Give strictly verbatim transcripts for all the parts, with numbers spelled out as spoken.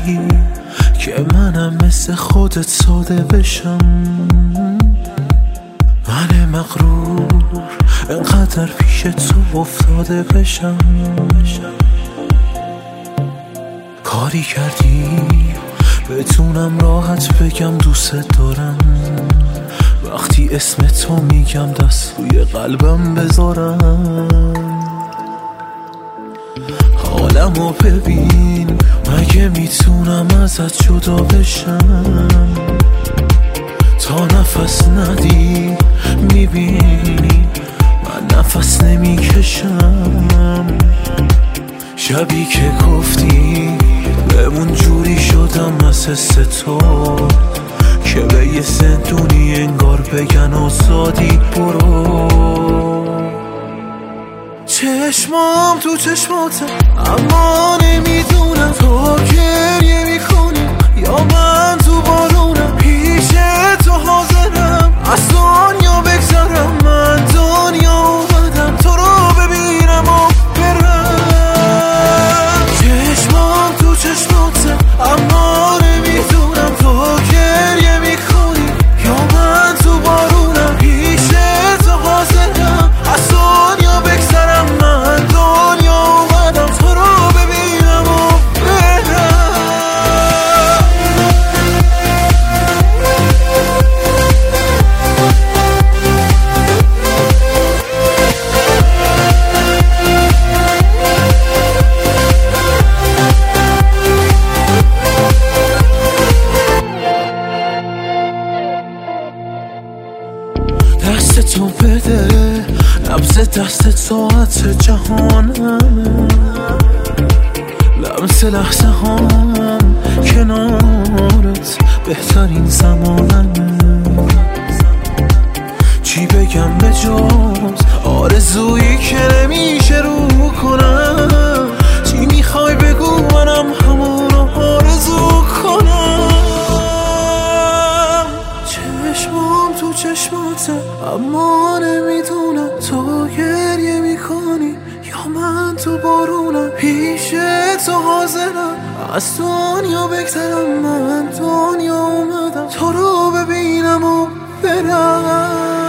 که منم مثل خودت ساده بشم. من مغرور انقدر پیش تو افتاده بشم. کاری کردی بتونم راحت بگم دوست دارم. وقتی اسم تو میگم دست روی قلبم بذارم. حالمو ببین، مگه میتونم ازت جدا بشم؟ تا نفس ندی میبینی من نفس نمیکشم. شبی که گفتی بمون جوری شدم از حس تو که به یه زندونی انگار بگن آزادی برو. چشمام تو چشماته اما نمیدونم تو گریه میکنی یا من تو بارونم. پیش تو حاضرم از دنیا بگذرم. من دنیا اومدم تو رو ببینم و برم. چشمام تو چشماته اما نمیدونم تو گریه میکنی یا من تو بارونم. پیش تو حاضرم از دنیا بگذرم. من دنیا اومدم تو رو ببینم و برم. دست تو بده، نبض دست ساعت جهانم. لمس لحظه هم کنارت بهترین زمانم. چی بگم به جز آرزویی که نمیشه رو کنم؟ چی میخوای بگو منم همونو آرزو کنم؟ چشمام تو چشماته اما نمیدونم تو گریه میکنی یا من تو بارونم. پیش تو حاضرم از دنیا بگذرم. من دنیا اومدم تو رو ببینم و برم.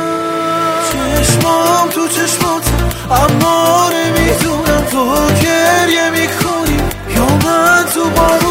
چشمام تو چشماته اما نمیدونم تو گریه میکنی یا من تو بارونم.